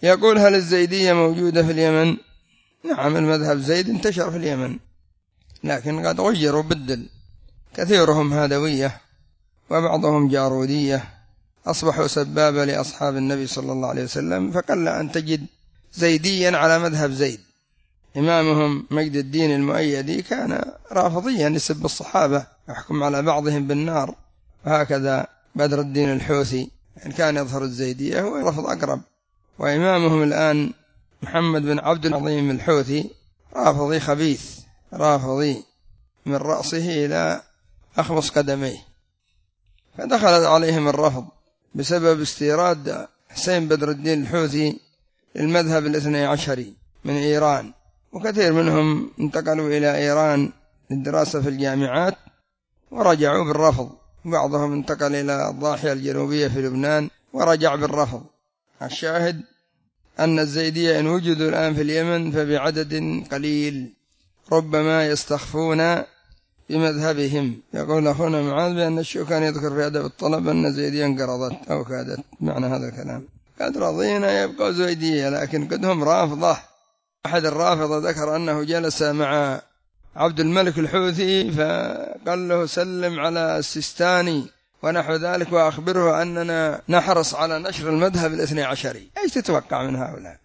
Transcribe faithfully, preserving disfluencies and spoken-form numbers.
يقول: هل الزيدية موجودة في اليمن؟ نعم، المذهب زيد انتشر في اليمن، لكن قد غيروا بدل، كثيرهم هادوية وبعضهم جارودية، أصبحوا سبابة لأصحاب النبي صلى الله عليه وسلم، فقل أن تجد زيديا على مذهب زيد. إمامهم مجد الدين المؤيدي كان رافضيا يسب الصحابة، يحكم على بعضهم بالنار، وهكذا بدر الدين الحوثي إن كان يظهر الزيدية هو رفض أقرب. وإمامهم الآن محمد بن عبد العظيم الحوثي رافضي خبيث، رافضي من رأسه إلى أخمص قدميه، فدخلت عليهم الرفض بسبب استيراد حسين بدر الدين الحوثي للمذهب الاثني عشري من إيران، وكثير منهم انتقلوا إلى إيران للدراسة في الجامعات ورجعوا بالرفض، بعضهم انتقل إلى الضاحية الجنوبية في لبنان ورجع بالرفض. الشاهد أن الزيدية إن وجدوا الآن في اليمن فبعدد قليل، ربما يستخفون بمذهبهم. يقول أخونا معاذ بأن الشوكان يذكر في أدب الطلب أن زيدية انقرضت أو كادت، معنى هذا الكلام قد رضينا يبقى زيدية، لكن قدهم رافضة. أحد الرافضة ذكر أنه جلس مع عبد الملك الحوثي فقال له: سلم على السيستاني ونحو ذلك، وأخبره أننا نحرص على نشر المذهب الاثني عشري. أيش تتوقع من هؤلاء؟